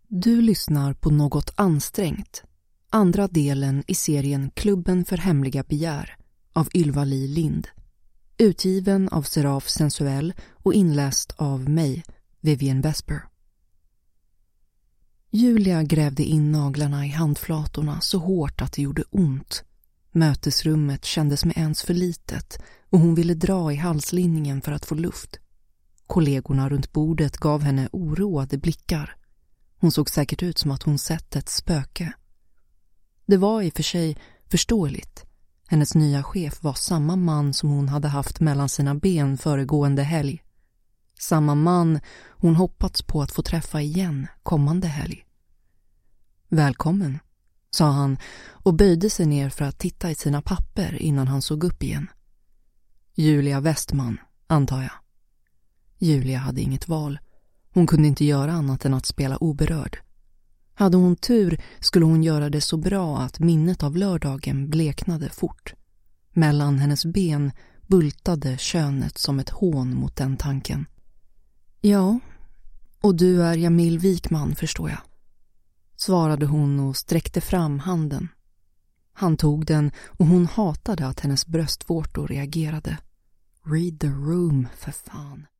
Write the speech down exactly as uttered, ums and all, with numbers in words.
Du lyssnar på Något ansträngt, andra delen i serien Klubben för hemliga begär av Ylva-Li Lind. Utgiven av Seraf Sensuell och inläst av mig, Vivian Vesper. Julia grävde in naglarna i handflatorna så hårt att det gjorde ont. Mötesrummet kändes med ens för litet och hon ville dra i halslinningen för att få luft. Kollegorna runt bordet gav henne oroade blickar. Hon såg säkert ut som att hon sett ett spöke. Det var i och för sig förståeligt. Hennes nya chef var samma man som hon hade haft mellan sina ben föregående helg. Samma man hon hoppats på att få träffa igen kommande helg. Välkommen, sa han och böjde sig ner för att titta i sina papper innan han såg upp igen. Julia Westman, antar jag. Julia hade inget val. Hon kunde inte göra annat än att spela oberörd. Hade hon tur skulle hon göra det så bra att minnet av lördagen bleknade fort. Mellan hennes ben bultade könet som ett hån mot den tanken. Ja, och du är Jamil Wikman, förstår jag, svarade hon och sträckte fram handen. Han tog den och hon hatade att hennes bröstvårtor reagerade. Read the room, för fan.